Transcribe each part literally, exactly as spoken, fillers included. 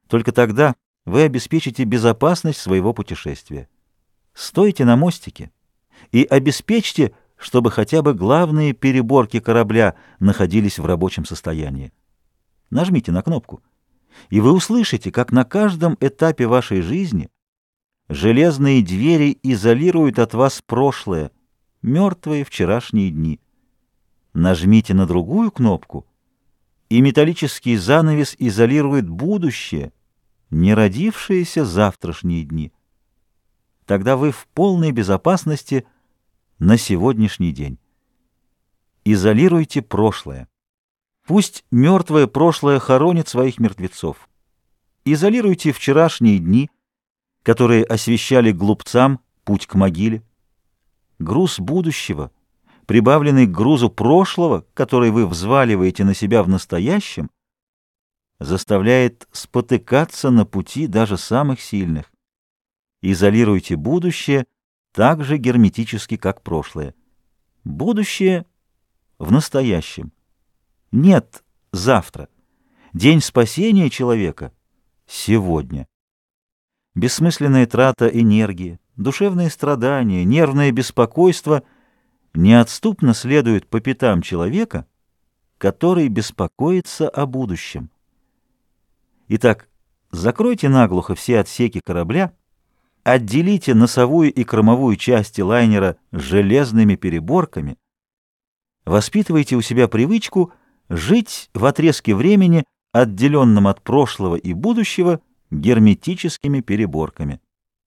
Только тогда вы обеспечите безопасность своего путешествия. Стойте на мостике и обеспечьте, чтобы хотя бы главные переборки корабля находились в рабочем состоянии. Нажмите на кнопку, и вы услышите, как на каждом этапе вашей жизни железные двери изолируют от вас прошлое, мертвые вчерашние дни. Нажмите на другую кнопку, и металлический занавес изолирует будущее, не родившиеся завтрашние дни. Тогда вы в полной безопасности на сегодняшний день. Изолируйте прошлое. Пусть мертвое прошлое хоронит своих мертвецов. Изолируйте вчерашние дни, которые освещали глупцам путь к могиле. Груз будущего, прибавленный к грузу прошлого, который вы взваливаете на себя в настоящем, заставляет спотыкаться на пути даже самых сильных. Изолируйте будущее так же герметически, как прошлое. Будущее в настоящем. Нет завтра. День спасения человека сегодня. Бессмысленная трата энергии, душевные страдания, нервное беспокойство неотступно следуют по пятам человека, который беспокоится о будущем. Итак, закройте наглухо все отсеки корабля, отделите носовую и кормовую части лайнера железными переборками, воспитывайте у себя привычку жить в отрезке времени, отделенном от прошлого и будущего, герметическими переборками.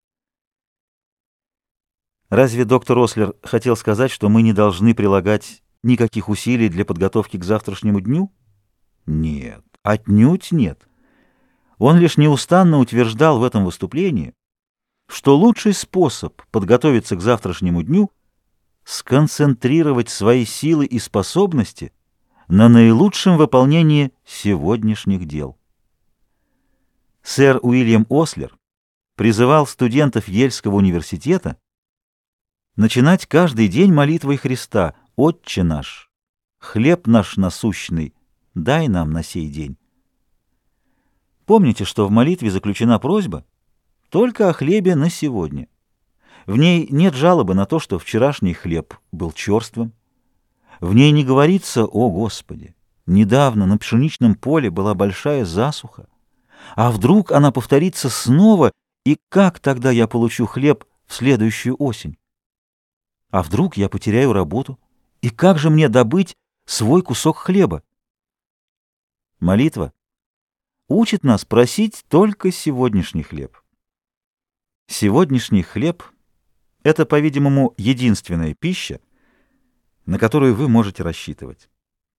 Разве доктор Ослер хотел сказать, что мы не должны прилагать никаких усилий для подготовки к завтрашнему дню? Нет, отнюдь нет. Он лишь неустанно утверждал в этом выступлении, что лучший способ подготовиться к завтрашнему дню — сконцентрировать свои силы и способности на наилучшем выполнении сегодняшних дел. Сэр Уильям Ослер призывал студентов Ельского университета начинать каждый день молитвой Христа: «Отче наш, хлеб наш насущный, дай нам на сей день». Помните, что в молитве заключена просьба только о хлебе на сегодня. В ней нет жалобы на то, что вчерашний хлеб был черствым. В ней не говорится: «О Господи, недавно на пшеничном поле была большая засуха, а вдруг она повторится снова, и как тогда я получу хлеб в следующую осень? А вдруг я потеряю работу, и как же мне добыть свой кусок хлеба?» Молитва учит нас просить только сегодняшний хлеб. Сегодняшний хлеб — это, по-видимому, единственная пища, на которую вы можете рассчитывать.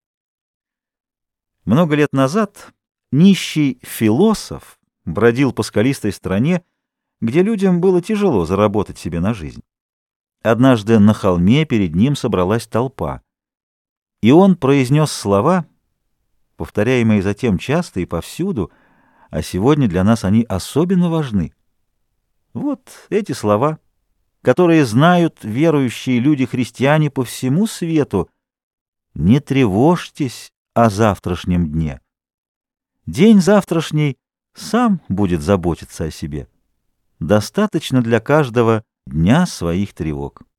Много лет назад нищий философ бродил по скалистой стране, где людям было тяжело заработать себе на жизнь. Однажды на холме перед ним собралась толпа, и он произнес слова, повторяемые затем часто и повсюду, а сегодня для нас они особенно важны. Вот эти слова, которые знают верующие люди-христиане по всему свету: «Не тревожьтесь о завтрашнем дне. День завтрашний сам будет заботиться о себе. Достаточно для каждого дня своих тревог».